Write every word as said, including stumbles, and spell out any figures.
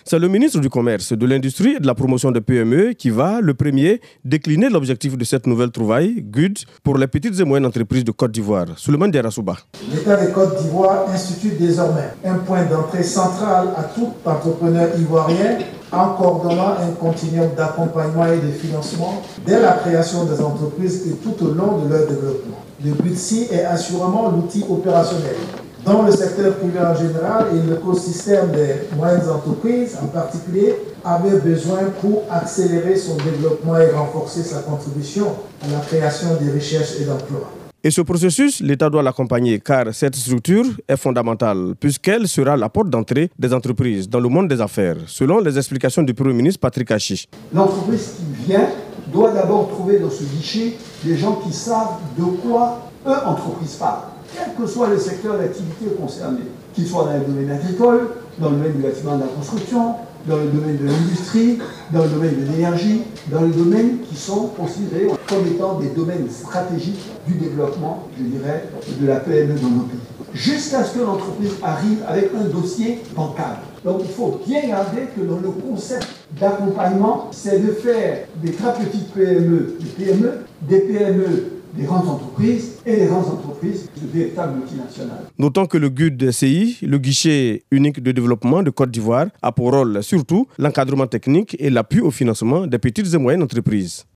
C'est le ministre du Commerce, de l'Industrie et de la Promotion des P M E qui va, le premier, décliner l'objectif de cette nouvelle trouvaille, G U D, pour les petites et moyennes entreprises de Côte d'Ivoire. Souleymane Diarra-Souba. L'État de Côte d'Ivoire institue désormais un point d'entrée central à tout entrepreneur ivoirien en coordonnant un continuum d'accompagnement et de financement dès la création des entreprises et tout au long de leur développement. Le B U D C est assurément l'outil opérationnel dans le secteur privé en général et l'écosystème des moyennes entreprises en particulier avait besoin pour accélérer son développement et renforcer sa contribution à la création de richesses et d'emplois. Et ce processus, l'État doit l'accompagner car cette structure est fondamentale puisqu'elle sera la porte d'entrée des entreprises dans le monde des affaires, selon les explications du Premier ministre Patrick Achi. L'entreprise qui vient doit d'abord trouver dans ce guichet des gens qui savent de quoi eux, entreprises, parlent, quel que soit le secteur d'activité concerné, qu'il soit dans le domaine agricole, dans le domaine du bâtiment et de la construction, dans le domaine de l'industrie, dans le domaine de l'énergie, dans les domaines qui sont considérés comme étant des domaines stratégiques du développement, je dirais, de la P M E dans nos pays. Jusqu'à ce que l'entreprise arrive avec un dossier bancable. Donc il faut bien garder que dans le concept d'accompagnement, c'est de faire des très petites P M E, des P M E, des P M E, des grandes entreprises et les grandes entreprises de véritables multinationales. Notons que le G U D C I, le guichet unique de développement de Côte d'Ivoire, a pour rôle surtout l'encadrement technique et l'appui au financement des petites et moyennes entreprises.